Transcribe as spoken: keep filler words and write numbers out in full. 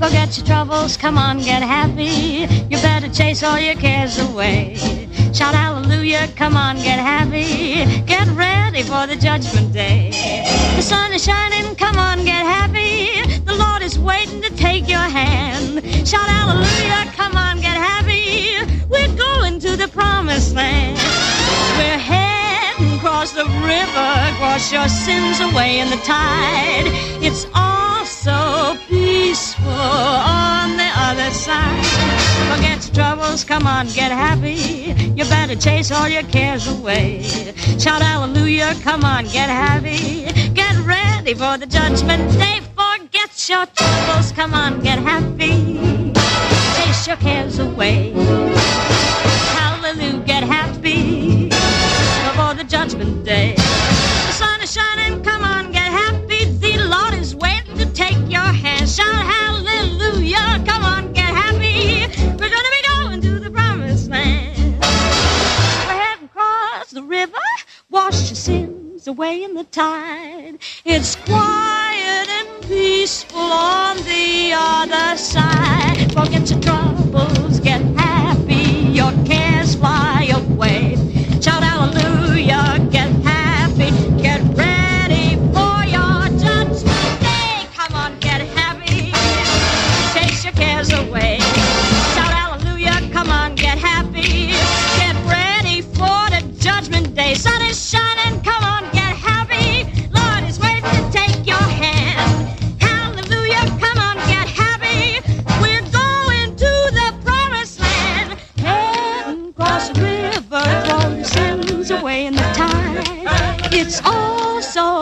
Forget your troubles, come on, get happy. You better chase all your cares away. Shout hallelujah, come on, get happy. Get ready for the judgment day. The sun is shining, come on, get happy. The Lord is waiting to take your hand. Shout hallelujah, come on, get happy. We're going to the promised land. We're heading across the river, wash your sins away in the tide. It's all so peaceful on the other side. Forget your troubles, come on, get happy. You better chase all your cares away. Shout hallelujah, come on, get happy. Get ready for the judgment day. Forget your troubles, come on, get happy. Chase your cares away. Hallelujah, get happy before the judgment day. The sun is shining, come on, get happy. The Lord is waiting to take your hand. Shout hallelujah, come on, get happy. We're gonna be going to the promised land. We're heading across the river, wash your sins away in the tide. It's quiet and peaceful on the other side. Forget your troubles, get happy. Your cares fly away. Shout hallelujah, get happy. Get ready for your judgment day. Come on, get happy. Chase your cares away. Shout hallelujah, come on, get happy. Get ready for the judgment day. Sun is shining, come on, get happy. Lord is waiting to take your hand. Hallelujah, come on, get happy. We're going to the promised land. Heading across the river, throw your sins away in the tide. It's all so